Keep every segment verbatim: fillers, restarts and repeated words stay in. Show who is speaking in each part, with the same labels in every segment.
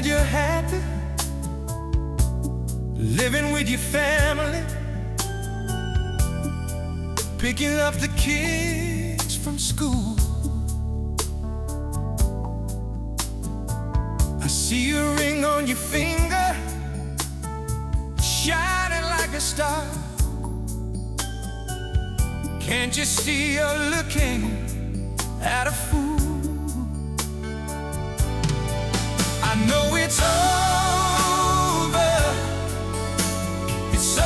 Speaker 1: glad you're happy, living with your family, picking up the kids from school. I see a ring on your finger, shining like a star. Can't you see you're looking at a fool? I know it's over, it's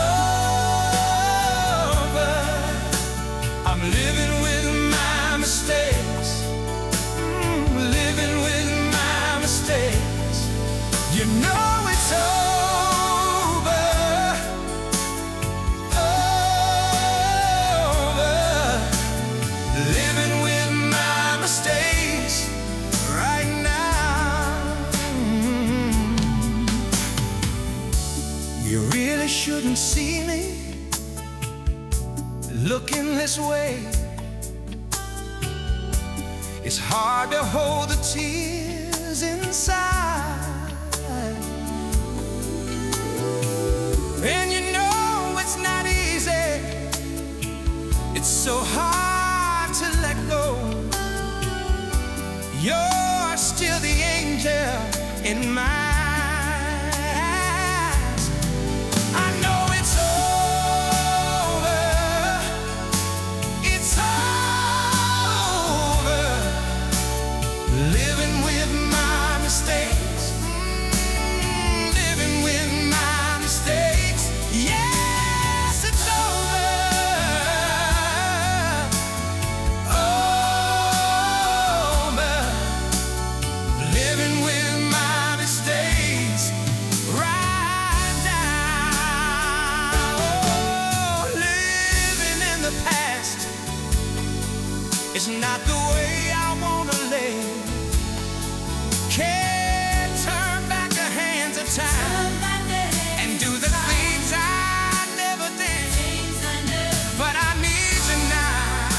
Speaker 1: over. I'm living with my mistakes, mm, living with my mistakes. You know it's over, over. Living with my mistakes right now. You really shouldn't see me looking this way. It's hard to hold the tears inside, and you know it's not easy. It's so hard to let go. You're still the angel in my living with my mistakes, mm, living with my mistakes. Yes, it's over, over. Living with my mistakes right now. Oh, living in the past is not the way I wanna live. Can't turn back the hands of time and do the things I never did, but I need you now.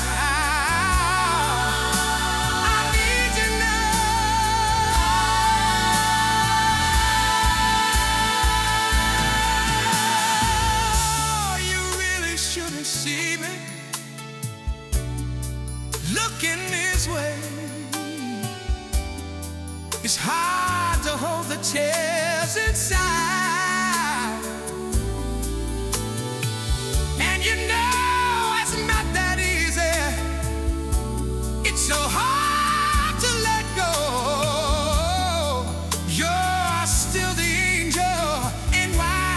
Speaker 1: I need you now. You really shouldn't see me looking this way. It's hard to hold the tears inside, and you know it's not that easy. It's so hard to let go. You're still the angel in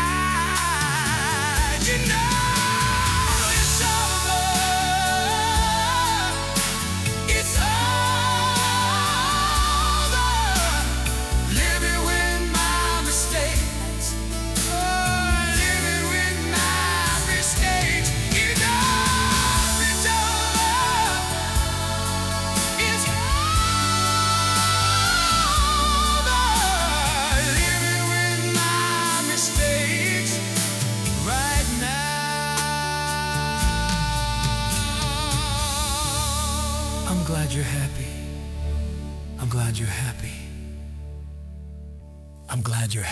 Speaker 1: white. You know it's over, it's over. I'm glad you're happy. I'm glad you're happy. I'm glad you're happy.